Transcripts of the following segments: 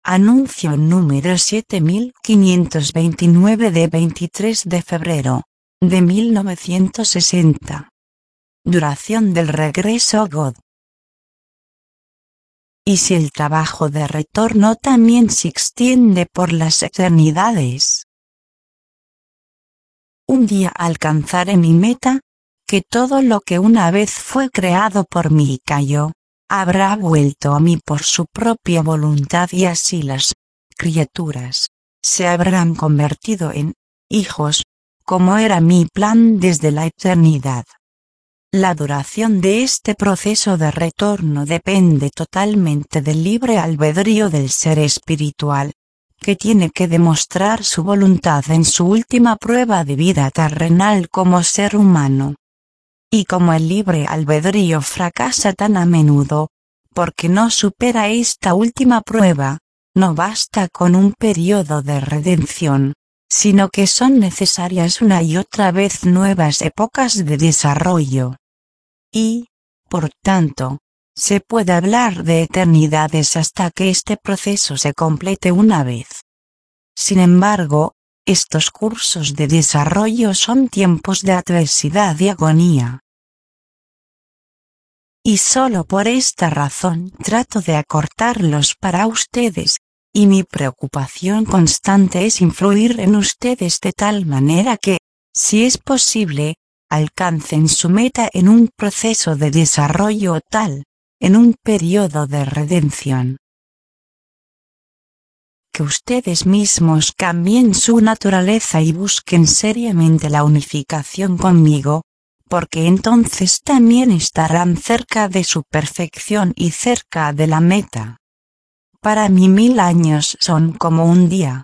Anuncio número 7529 de 23 de febrero de 1960. Duración del regreso God. ¿Y si el trabajo de retorno también se extiende por las eternidades? Un día alcanzaré mi meta, que todo lo que una vez fue creado por mí y cayó, habrá vuelto a mí por su propia voluntad, y así las criaturas se habrán convertido en hijos, como era mi plan desde la eternidad. La duración de este proceso de retorno depende totalmente del libre albedrío del ser espiritual, que tiene que demostrar su voluntad en su última prueba de vida terrenal como ser humano. Y como el libre albedrío fracasa tan a menudo, porque no supera esta última prueba, no basta con un periodo de redención, sino que son necesarias una y otra vez nuevas épocas de desarrollo. Y, por tanto, se puede hablar de eternidades hasta que este proceso se complete una vez. Sin embargo, estos cursos de desarrollo son tiempos de adversidad y agonía. Y solo por esta razón trato de acortarlos para ustedes, y mi preocupación constante es influir en ustedes de tal manera que, si es posible, alcancen su meta en un proceso de desarrollo tal, en un periodo de redención. Que ustedes mismos cambien su naturaleza y busquen seriamente la unificación conmigo, porque entonces también estarán cerca de su perfección y cerca de la meta. Para mí 1000 años son como un día.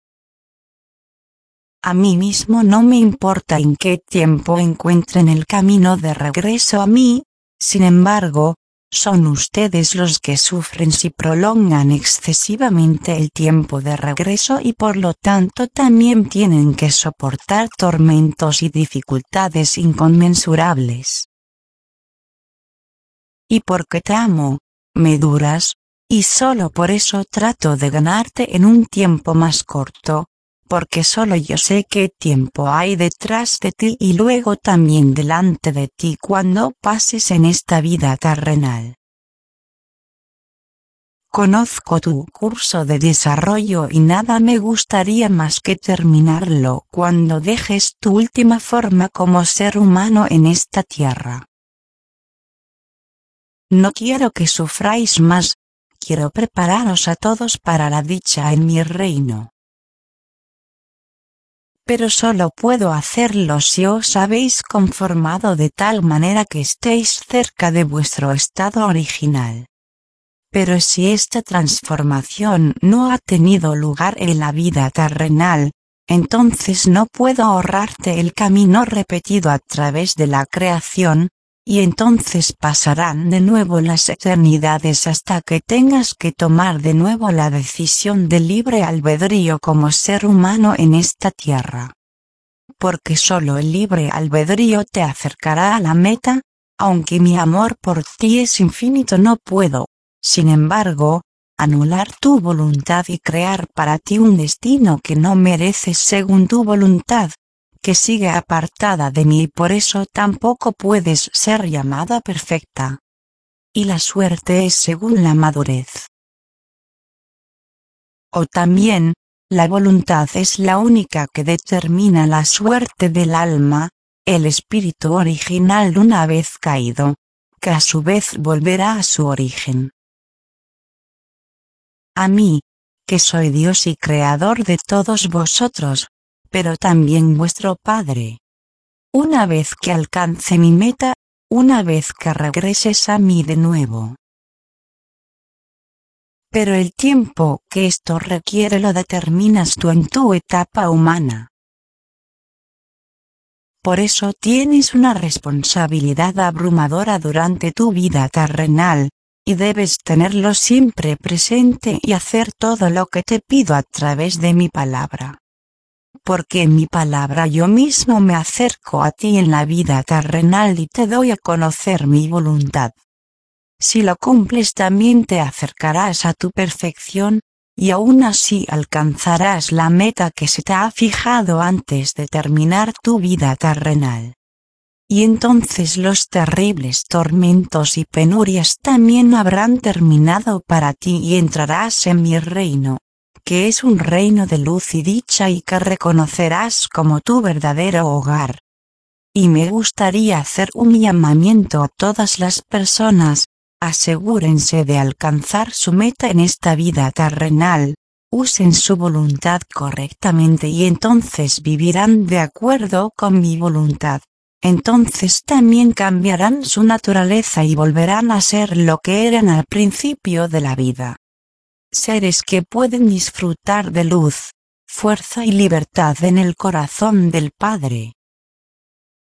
A mí mismo no me importa en qué tiempo encuentren el camino de regreso a mí, sin embargo, son ustedes los que sufren si prolongan excesivamente el tiempo de regreso, y por lo tanto también tienen que soportar tormentos y dificultades inconmensurables. Y porque te amo, me duras, y solo por eso trato de ganarte en un tiempo más corto, porque solo yo sé qué tiempo hay detrás de ti y luego también delante de ti cuando pases en esta vida terrenal. Conozco tu curso de desarrollo y nada me gustaría más que terminarlo cuando dejes tu última forma como ser humano en esta tierra. No quiero que sufráis más, quiero prepararos a todos para la dicha en mi reino. Pero solo puedo hacerlo si os habéis conformado de tal manera que estéis cerca de vuestro estado original. Pero si esta transformación no ha tenido lugar en la vida terrenal, entonces no puedo ahorrarte el camino repetido a través de la creación, y entonces pasarán de nuevo las eternidades hasta que tengas que tomar de nuevo la decisión del libre albedrío como ser humano en esta tierra. Porque solo el libre albedrío te acercará a la meta, aunque mi amor por ti es infinito, no puedo, sin embargo, anular tu voluntad y crear para ti un destino que no mereces según tu voluntad, que sigue apartada de mí, y por eso tampoco puedes ser llamada perfecta. Y la suerte es según la madurez. O también, la voluntad es la única que determina la suerte del alma, el espíritu original una vez caído, que a su vez volverá a su origen. A mí, que soy Dios y creador de todos vosotros, pero también vuestro Padre. Una vez que alcance mi meta, una vez que regreses a mí de nuevo. Pero el tiempo que esto requiere lo determinas tú en tu etapa humana. Por eso tienes una responsabilidad abrumadora durante tu vida terrenal, y debes tenerlo siempre presente y hacer todo lo que te pido a través de mi palabra. Porque en mi palabra yo mismo me acerco a ti en la vida terrenal y te doy a conocer mi voluntad. Si lo cumples también te acercarás a tu perfección, y aún así alcanzarás la meta que se te ha fijado antes de terminar tu vida terrenal. Y entonces los terribles tormentos y penurias también habrán terminado para ti y entrarás en mi reino, que es un reino de luz y dicha y que reconocerás como tu verdadero hogar. Y me gustaría hacer un llamamiento a todas las personas: asegúrense de alcanzar su meta en esta vida terrenal, usen su voluntad correctamente y entonces vivirán de acuerdo con mi voluntad. Entonces también cambiarán su naturaleza y volverán a ser lo que eran al principio de la vida. Seres que pueden disfrutar de luz, fuerza y libertad en el corazón del Padre.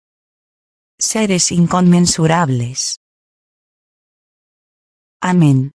Seres inconmensurables. Amén.